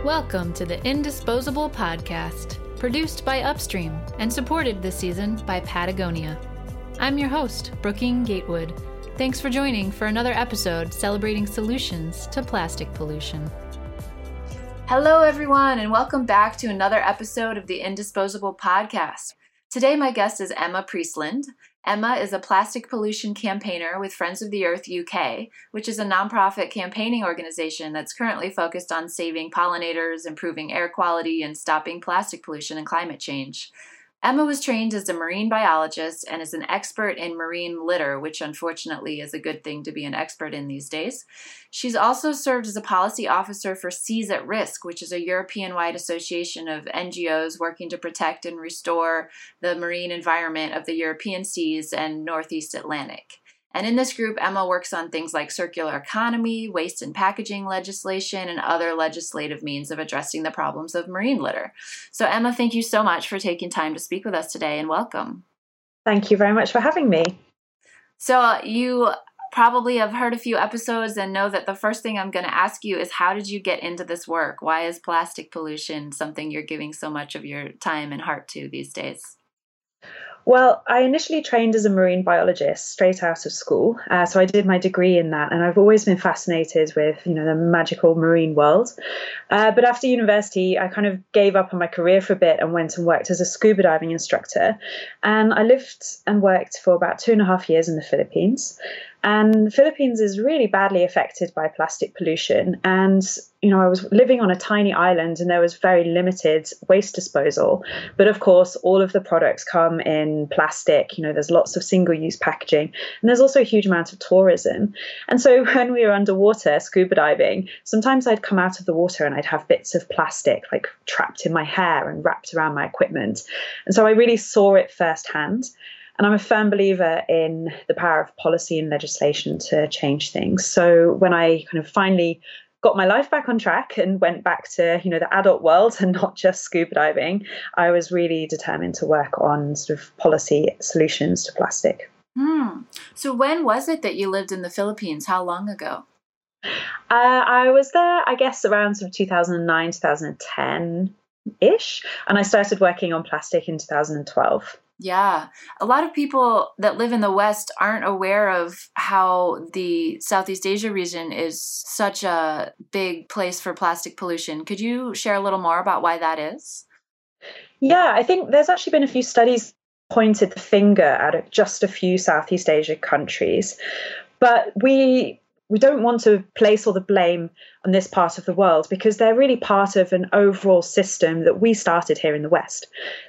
Welcome to the Indisposable Podcast, produced by Upstream and supported this season by Patagonia. I'm your host, Brooking Gatewood. Thanks for joining for another episode celebrating solutions to plastic pollution. Hello, everyone, and welcome back to another episode of the Indisposable Podcast. Today, my guest is Emma Priestland. Emma is a plastic pollution campaigner with Friends of the Earth UK, which is a nonprofit campaigning organization that's currently focused on saving pollinators, improving air quality, and stopping plastic pollution and climate change. Emma was trained as a marine biologist and is an expert in marine litter, which unfortunately is a good thing to be an expert in these days. She's also served as a policy officer for Seas at Risk, which is a European-wide association of NGOs working to protect and restore the marine environment of the European seas and Northeast Atlantic. And in this group, Emma works on things like circular economy, waste and packaging legislation, and other legislative means of addressing the problems of marine litter. So Emma, thank you so much for taking time to speak with us today, and welcome. Thank you very much for having me. So you probably have heard a few episodes and know that the first thing I'm going to ask you is, how did you get into this work? Why is plastic pollution something you're giving so much of your time and heart to these days? Well, I initially trained as a marine biologist straight out of school. So I did my degree in that, and I've always been fascinated with, the magical marine world. But after university, I kind of gave up on my career for a bit and went and worked as a scuba diving instructor. And I lived and worked for about 2.5 years in the Philippines. And the Philippines is really badly affected by plastic pollution. And, I was living on a tiny island and there was very limited waste disposal. But of course, all of the products come in plastic. There's lots of single-use packaging. And there's also a huge amount of tourism. And so when we were underwater scuba diving, sometimes I'd come out of the water and I'd have bits of plastic like trapped in my hair and wrapped around my equipment. And so I really saw it firsthand. And I'm a firm believer in the power of policy and legislation to change things. So when I kind of finally got my life back on track and went back to, the adult world and not just scuba diving, I was really determined to work on sort of policy solutions to plastic. So when was it that you lived in the Philippines? How long ago? I was there, I guess, around sort of 2009, 2010-ish. And I started working on plastic in 2012. Yeah. A lot of people that live in the West aren't aware of how the Southeast Asia region is such a big place for plastic pollution. Could you share a little more about why that is? Yeah, I think there's actually been a few studies pointed the finger at just a few Southeast Asia countries. But we don't want to place all the blame on this part of the world because they're really part of an overall system that we started here in the West.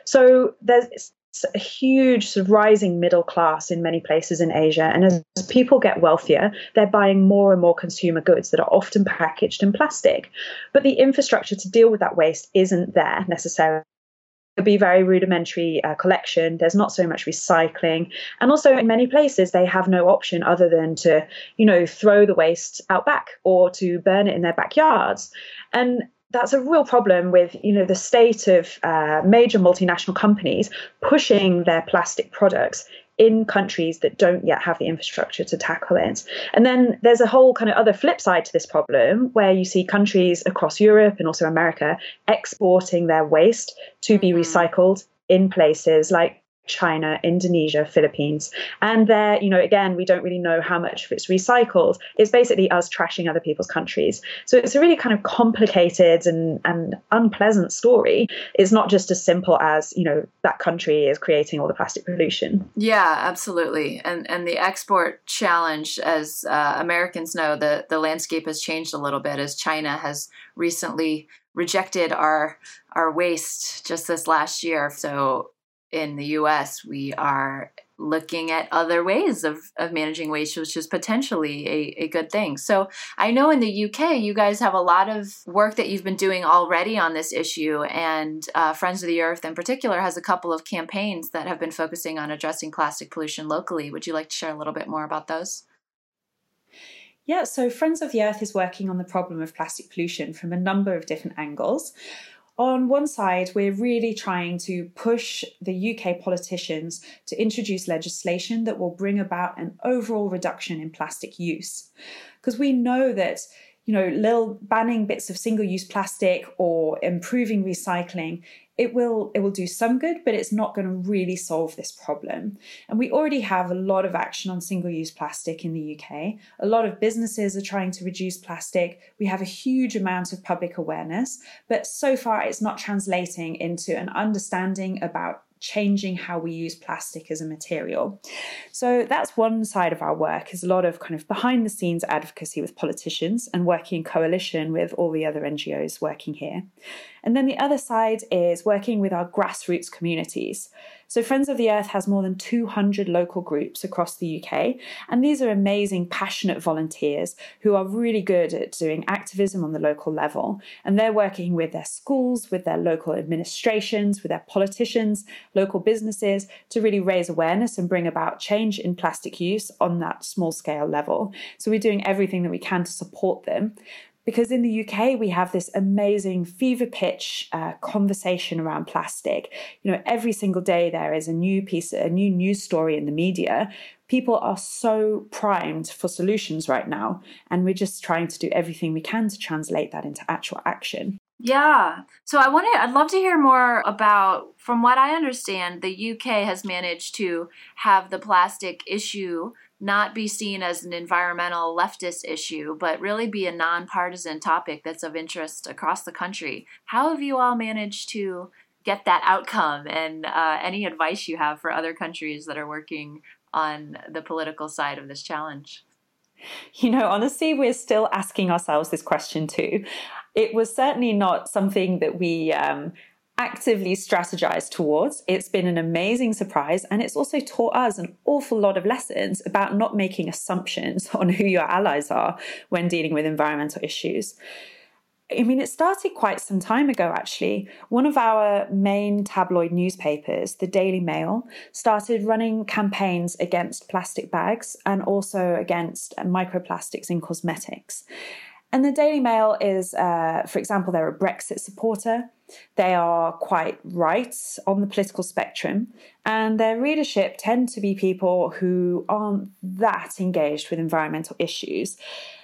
So there's a huge sort of rising middle class in many places in Asia. And as people get wealthier, they're buying more and more consumer goods that are often packaged in plastic. But the infrastructure to deal with that waste isn't there necessarily. It'll be very rudimentary collection. There's not so much recycling. And also in many places, they have no option other than to, throw the waste out back or to burn it in their backyards. And that's a real problem with, the state of major multinational companies pushing their plastic products in countries that don't yet have the infrastructure to tackle it. And then there's a whole kind of other flip side to this problem where you see countries across Europe and also America exporting their waste to be recycled in places like China, Indonesia, Philippines. And there, again, we don't really know how much of it's recycled. It's basically us trashing other people's countries. So it's a really kind of complicated and unpleasant story. It's not just as simple as, that country is creating all the plastic pollution. Yeah, absolutely. And the export challenge, as Americans know, the landscape has changed a little bit as China has recently rejected our waste just this last year. So in the U.S., we are looking at other ways of managing waste, which is potentially a good thing. So I know in the UK, you guys have a lot of work that you've been doing already on this issue. And Friends of the Earth in particular has a couple of campaigns that have been focusing on addressing plastic pollution locally. Would you like to share a little bit more about those? Yeah, so Friends of the Earth is working on the problem of plastic pollution from a number of different angles. On one side, we're really trying to push the UK politicians to introduce legislation that will bring about an overall reduction in plastic use. Because we know that little banning bits of single-use plastic or improving recycling, it will do some good, but it's not going to really solve this problem. And we already have a lot of action on single-use plastic in the UK. A lot of businesses are trying to reduce plastic. We have a huge amount of public awareness, but so far it's not translating into an understanding about changing how we use plastic as a material. So that's one side of our work, is a lot of kind of behind the scenes advocacy with politicians and working in coalition with all the other NGOs working here. And then the other side is working with our grassroots communities. So Friends of the Earth has more than 200 local groups across the UK. And these are amazing, passionate volunteers who are really good at doing activism on the local level. And they're working with their schools, with their local administrations, with their politicians, local businesses to really raise awareness and bring about change in plastic use on that small scale level. So we're doing everything that we can to support them. Because in the UK, we have this amazing fever pitch conversation around plastic. Every single day there is a new news story in the media. People are so primed for solutions right now. And we're just trying to do everything we can to translate that into actual action. Yeah. So I'd love to hear more about, from what I understand, the UK has managed to have the plastic issue not be seen as an environmental leftist issue, but really be a nonpartisan topic that's of interest across the country. How have you all managed to get that outcome, and any advice you have for other countries that are working on the political side of this challenge? Honestly, we're still asking ourselves this question too. It was certainly not something that we actively strategize towards. It's been an amazing surprise, and it's also taught us an awful lot of lessons about not making assumptions on who your allies are when dealing with environmental issues. It started quite some time ago, actually. One of our main tabloid newspapers, the Daily Mail, started running campaigns against plastic bags and also against microplastics in cosmetics. And the Daily Mail is, for example, they're a Brexit supporter. They are quite right on the political spectrum, and their readership tend to be people who aren't that engaged with environmental issues.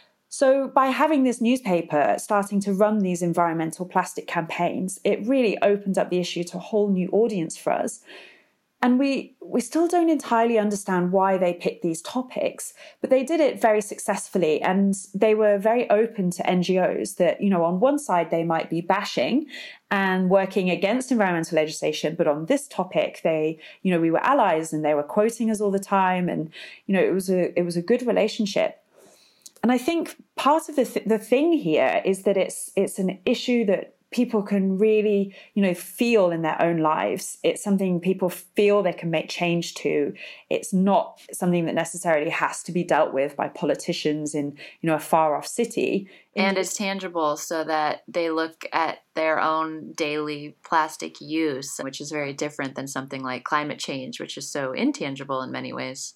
So by having this newspaper starting to run these environmental plastic campaigns, it really opened up the issue to a whole new audience for us. And we still don't entirely understand why they picked these topics, but they did it very successfully, and they were very open to NGOs that, on one side they might be bashing and working against environmental legislation, but on this topic we were allies and they were quoting us all the time, and it was a good relationship. And I think part of the thing here is that it's an issue that people can really, feel in their own lives. It's something people feel they can make change to. It's not something that necessarily has to be dealt with by politicians in, a far off city. And it's tangible, so that they look at their own daily plastic use, which is very different than something like climate change, which is so intangible in many ways.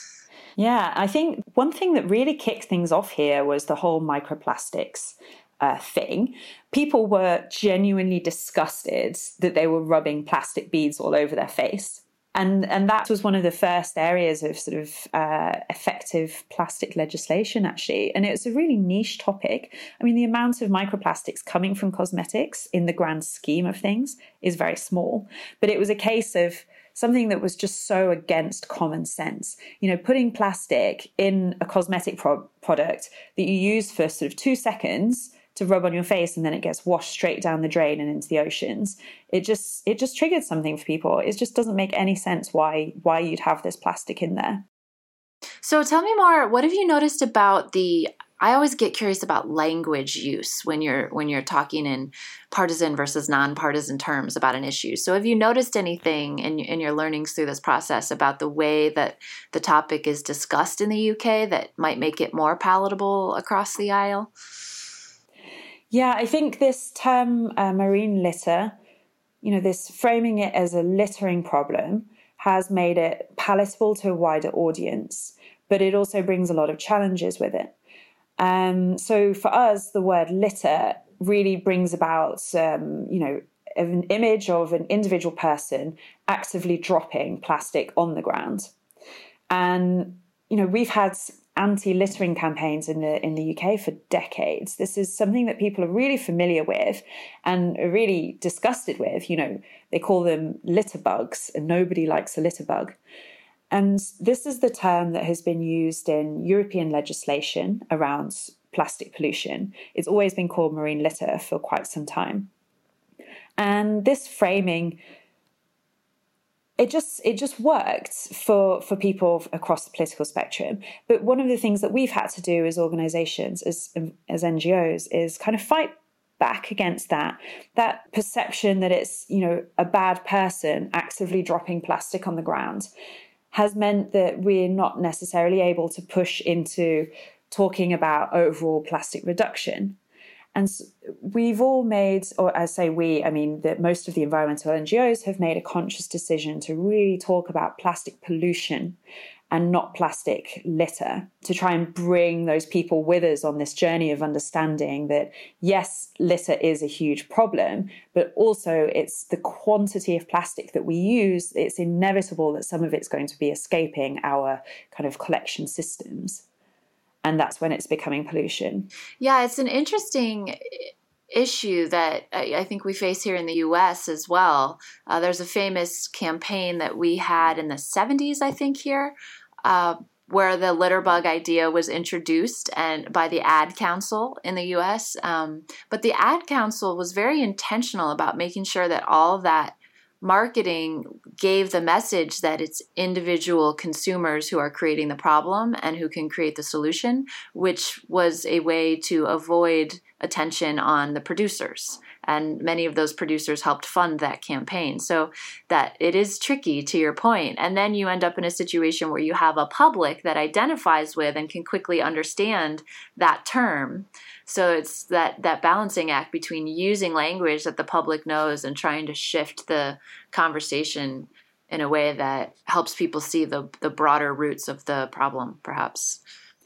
Yeah, I think one thing that really kicked things off here was the whole microplastics thing. People were genuinely disgusted that they were rubbing plastic beads all over their face. And that was one of the first areas of sort of effective plastic legislation, actually. And it was a really niche topic. The amount of microplastics coming from cosmetics in the grand scheme of things is very small. But it was a case of something that was just so against common sense. Putting plastic in a cosmetic product that you use for sort of 2 seconds to rub on your face and then it gets washed straight down the drain and into the oceans. It just triggered something for people. It just doesn't make any sense why you'd have this plastic in there. So tell me more, what have you noticed about I always get curious about language use when you're talking in partisan versus nonpartisan terms about an issue. So have you noticed anything in your learnings through this process about the way that the topic is discussed in the UK that might make it more palatable across the aisle? Yeah, I think this term marine litter, this framing it as a littering problem has made it palatable to a wider audience, but it also brings a lot of challenges with it. So for us, the word litter really brings about, an image of an individual person actively dropping plastic on the ground. And, we've had anti-littering campaigns in the UK for decades. This is something that people are really familiar with and are really disgusted with. You know, they call them litter bugs, and nobody likes a litter bug. And this is the term that has been used in European legislation around plastic pollution. It's always been called marine litter for quite some time. And this framing, it just worked for people across the political spectrum. But one of the things that we've had to do as organisations, as NGOs, is kind of fight back against that perception that it's, you know, a bad person actively dropping plastic on the ground has meant that we're not necessarily able to push into talking about overall plastic reduction. And we've all made, or I say we, I mean that most of the environmental NGOs have made a conscious decision to really talk about plastic pollution and not plastic litter, to try and bring those people with us on this journey of understanding that, yes, litter is a huge problem, but also it's the quantity of plastic that we use. It's inevitable that some of it's going to be escaping our kind of collection systems. And that's when it's becoming pollution. Yeah, it's an interesting issue that I think we face here in the U.S. as well. There's a famous campaign that we had in the 70s, I think, here, where the litter bug idea was introduced and by the Ad Council in the U.S. But the Ad Council was very intentional about making sure that all of that marketing gave the message that it's individual consumers who are creating the problem and who can create the solution, which was a way to avoid attention on the producers. And many of those producers helped fund that campaign. So that it is tricky, to your point. And then you end up in a situation where you have a public that identifies with and can quickly understand that term. So it's that balancing act between using language that the public knows and trying to shift the conversation in a way that helps people see the broader roots of the problem, perhaps.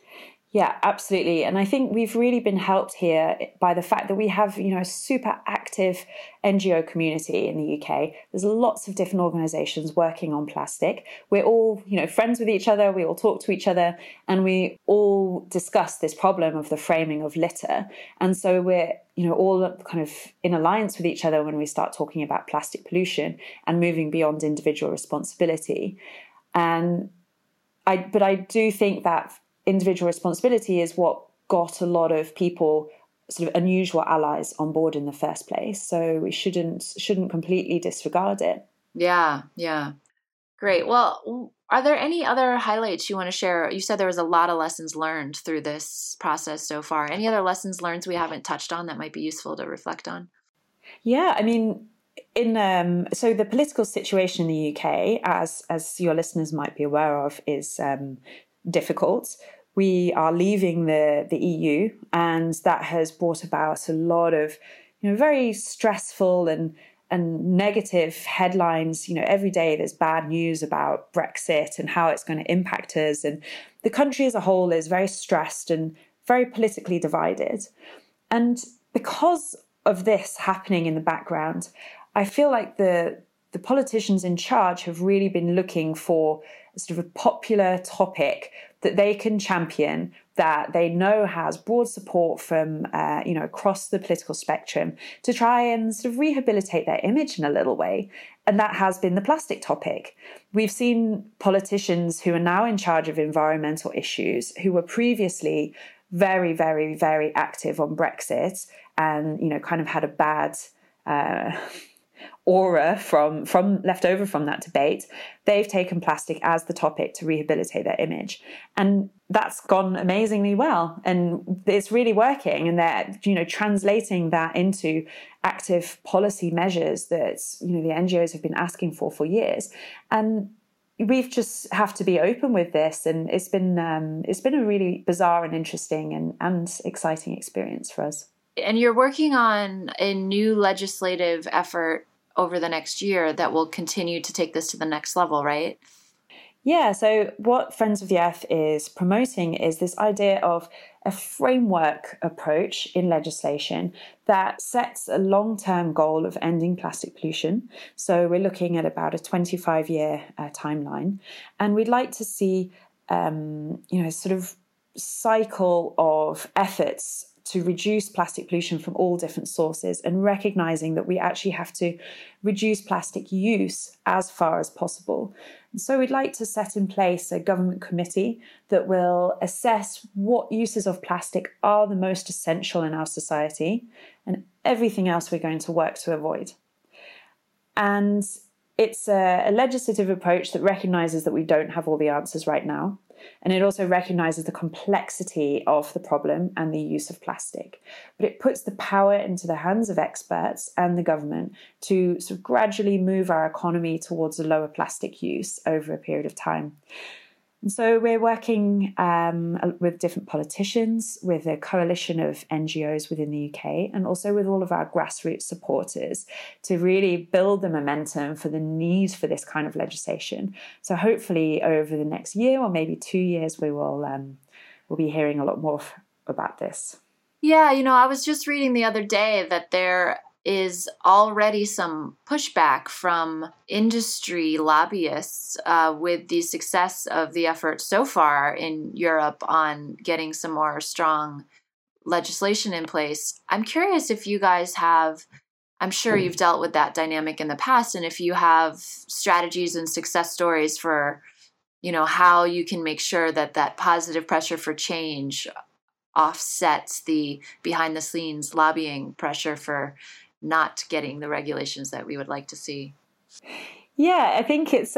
Yeah, absolutely. And I think we've really been helped here by the fact that we have, you know, a super active NGO community in the UK. There's lots of different organisations working on plastic. We're all, you know, friends with each other. We all talk to each other and we all discuss this problem of the framing of litter. And so we're, you know, all kind of in alliance with each other when we start talking about plastic pollution and moving beyond individual responsibility. But I do think that individual responsibility is what got a lot of people, sort of unusual allies, on board in the first place. So we shouldn't completely disregard it. Yeah. Great. Well, are there any other highlights you want to share? You said there was a lot of lessons learned through this process so far. Any other lessons learned we haven't touched on that might be useful to reflect on? Yeah, I mean, so the political situation in the UK, as your listeners might be aware of, is difficult. We are leaving the EU, and that has brought about a lot of, you know, very stressful and negative headlines. You know, every day there's bad news about Brexit and how it's going to impact us. And the country as a whole is very stressed and very politically divided. And because of this happening in the background, I feel like the politicians in charge have really been looking for sort of a popular topic that they can champion, that they know has broad support from, you know, across the political spectrum, to try and sort of rehabilitate their image in a little way. And that has been the plastic topic. We've seen politicians who are now in charge of environmental issues, who were previously very, very, very active on Brexit and, you know, kind of had a bad aura from left over from that debate. They've taken plastic as the topic to rehabilitate their image, and that's gone amazingly well, and it's really working. And they're, you know, translating that into active policy measures that, you know, the NGOs have been asking for years. And we've just have to be open with this, and it's been a really bizarre and interesting and exciting experience for us. And you're working on a new legislative effort over the next year that will continue to take this to the next level, right? Yeah, so what Friends of the Earth is promoting is this idea of a framework approach in legislation that sets a long-term goal of ending plastic pollution. So we're looking at about a 25-year timeline. And we'd like to see, you know, sort of cycle of efforts to reduce plastic pollution from all different sources, and recognizing that we actually have to reduce plastic use as far as possible. And so we'd like to set in place a government committee that will assess what uses of plastic are the most essential in our society and everything else we're going to work to avoid. And it's a legislative approach that recognizes that we don't have all the answers right now. And it also recognizes the complexity of the problem and the use of plastic. But it puts the power into the hands of experts and the government to sort of gradually move our economy towards a lower plastic use over a period of time. And so we're working with different politicians, with a coalition of NGOs within the UK, and also with all of our grassroots supporters to really build the momentum for the need for this kind of legislation. So hopefully over the next year or maybe 2 years, we'll be hearing a lot more about this. Yeah, I was just reading the other day that there is already some pushback from industry lobbyists with the success of the effort so far in Europe on getting some more strong legislation in place. I'm curious if you guys have, I'm sure you've dealt with that dynamic in the past, and if you have strategies and success stories for, how you can make sure that positive pressure for change offsets the behind the scenes lobbying pressure for not getting the regulations that we would like to see. Yeah, I think it's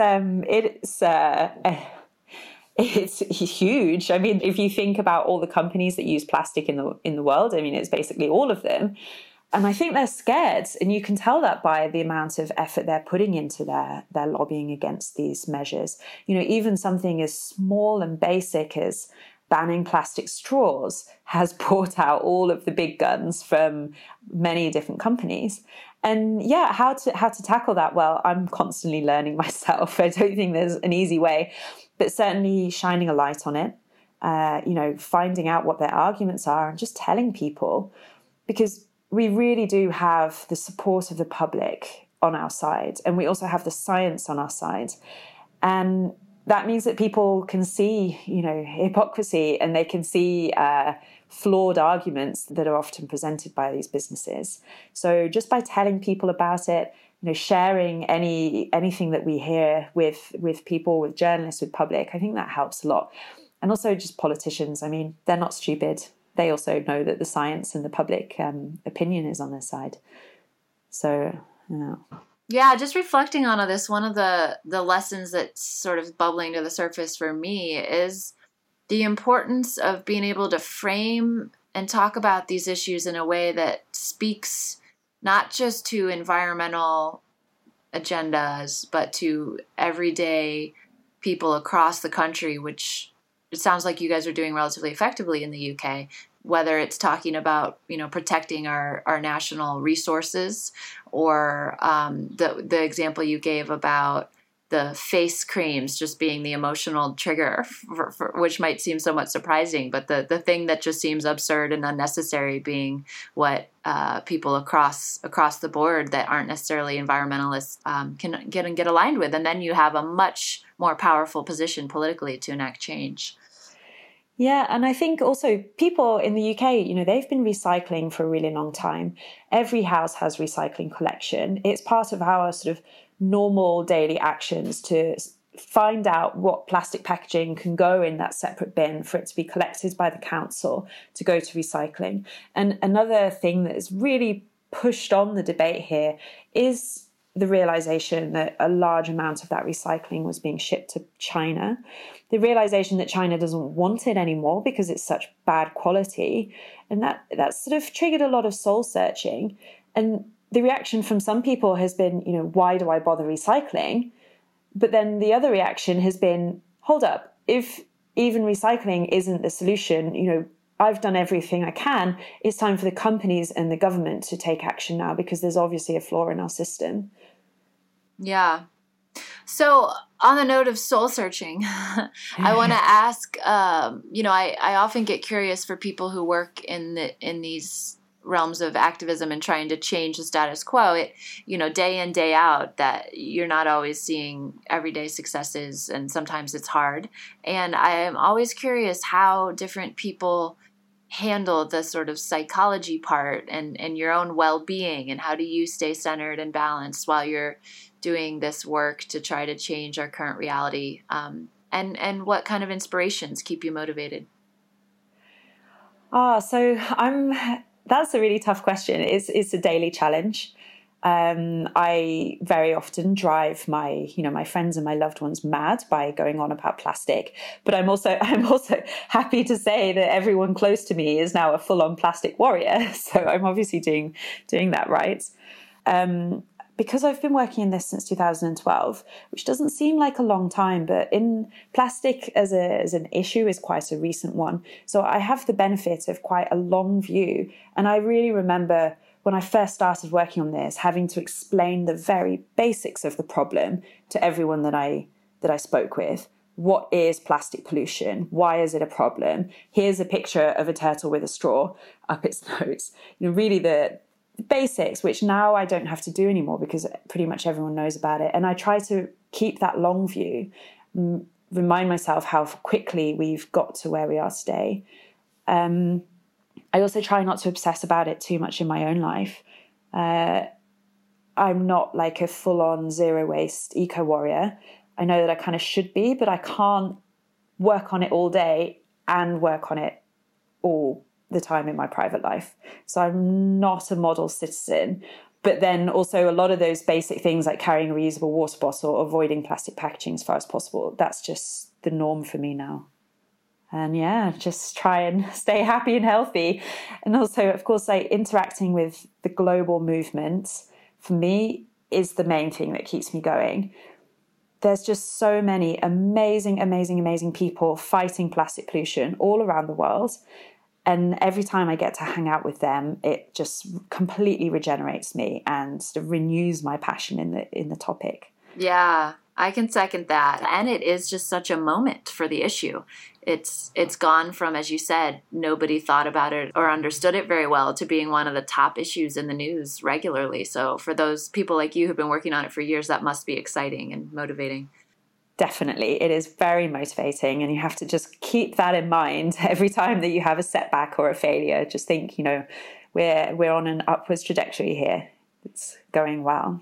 huge. I mean, if you think about all the companies that use plastic in the world, I mean, it's basically all of them. And I think they're scared, and you can tell that by the amount of effort they're putting into their lobbying against these measures. Even something as small and basic as banning plastic straws has brought out all of the big guns from many different companies. And yeah, how to tackle that? Well, I'm constantly learning myself. I don't think there's an easy way, but certainly shining a light on it, finding out what their arguments are and just telling people, because we really do have the support of the public on our side, and we also have the science on our side. And that means that people can see, hypocrisy, and they can see flawed arguments that are often presented by these businesses. So just by telling people about it, sharing anything that we hear with people, with journalists, with public, I think that helps a lot. And also just politicians. I mean, they're not stupid. They also know that the science and the public opinion is on their side. So, Yeah, just reflecting on all this, one of the lessons that's sort of bubbling to the surface for me is the importance of being able to frame and talk about these issues in a way that speaks not just to environmental agendas, but to everyday people across the country, which it sounds like you guys are doing relatively effectively in the UK. Whether it's talking about, protecting our national resources, or the example you gave about the face creams just being the emotional trigger, for which might seem somewhat surprising, but the thing that just seems absurd and unnecessary being what people across the board that aren't necessarily environmentalists can get aligned with. And then you have a much more powerful position politically to enact change. Yeah, and I think also people in the UK, they've been recycling for a really long time. Every house has recycling collection. It's part of our sort of normal daily actions to find out what plastic packaging can go in that separate bin for it to be collected by the council to go to recycling. And another thing that has really pushed on the debate here is the realization that a large amount of that recycling was being shipped to China. The realization that China doesn't want it anymore because it's such bad quality. And that sort of triggered a lot of soul searching. And the reaction from some people has been, why do I bother recycling? But then the other reaction has been, hold up, if even recycling isn't the solution, I've done everything I can. It's time for the companies and the government to take action now, because there's obviously a flaw in our system. Yeah. So on the note of soul searching, I want to ask, I often get curious for people who work in these realms of activism and trying to change the status quo, it, day in, day out, that you're not always seeing everyday successes, and sometimes it's hard. And I am always curious how different people handle the sort of psychology part and your own well-being, and how do you stay centered and balanced while you're doing this work to try to change our current reality, and what kind of inspirations keep you motivated? That's a really tough question. It's a daily challenge. I very often drive my friends and my loved ones mad by going on about plastic. But I'm also happy to say that everyone close to me is now a full-on plastic warrior. So I'm obviously doing that right. Because I've been working in this since 2012, which doesn't seem like a long time, but in plastic as an issue is quite a recent one. So I have the benefit of quite a long view. And I really remember when I first started working on this, having to explain the very basics of the problem to everyone that I spoke with. What is plastic pollution? Why is it a problem? Here's a picture of a turtle with a straw up its nose. Really the basics, which now I don't have to do anymore because pretty much everyone knows about it. And I try to keep that long view, remind myself how quickly we've got to where we are today. I also try not to obsess about it too much in my own life. I'm not like a full-on zero waste eco warrior. I know that I kind of should be, but I can't work on it all day and work on it all the time in my private life. So I'm not a model citizen. But then also a lot of those basic things like carrying a reusable water bottle, avoiding plastic packaging as far as possible, that's just the norm for me now. And yeah, just try and stay happy and healthy. And also, of course, like interacting with the global movement, for me, is the main thing that keeps me going. There's just so many amazing, amazing, amazing people fighting plastic pollution all around the world. And every time I get to hang out with them, it just completely regenerates me and sort of renews my passion in the topic. Yeah, I can second that. And it is just such a moment for the issue. It's gone from, as you said, nobody thought about it or understood it very well, to being one of the top issues in the news regularly. So for those people like you who've been working on it for years, that must be exciting and motivating. Definitely. It is very motivating, and you have to just keep that in mind every time that you have a setback or a failure. Just think, we're on an upwards trajectory here. It's going well.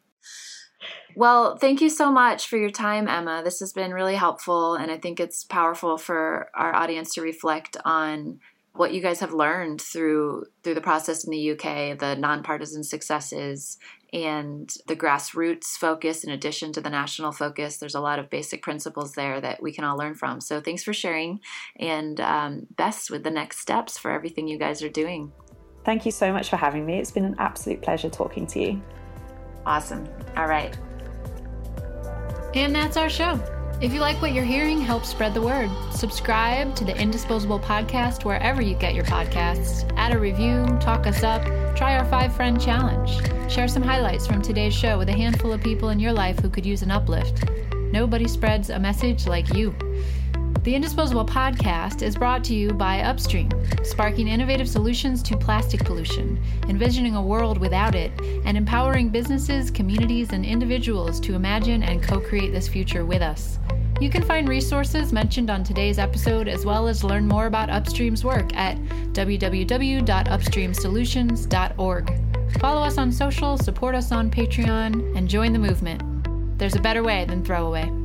Well, thank you so much for your time, Emma. This has been really helpful, and I think it's powerful for our audience to reflect on what you guys have learned through the process in the UK, the nonpartisan successes, and the grassroots focus in addition to the national focus. There's a lot of basic principles there that we can all learn from. So thanks for sharing, and best with the next steps for everything you guys are doing. Thank you so much for having me. It's been an absolute pleasure talking to you. Awesome. All right. And that's our show. If you like what you're hearing, help spread the word. Subscribe to the Indisposable Podcast wherever you get your podcasts. Add a review, talk us up, try our 5-friend challenge. Share some highlights from today's show with a handful of people in your life who could use an uplift. Nobody spreads a message like you. The Indisposable Podcast is brought to you by Upstream, sparking innovative solutions to plastic pollution, envisioning a world without it, and empowering businesses, communities, and individuals to imagine and co-create this future with us. You can find resources mentioned on today's episode, as well as learn more about Upstream's work at www.upstreamsolutions.org. Follow us on social, support us on Patreon, and join the movement. There's a better way than throwaway.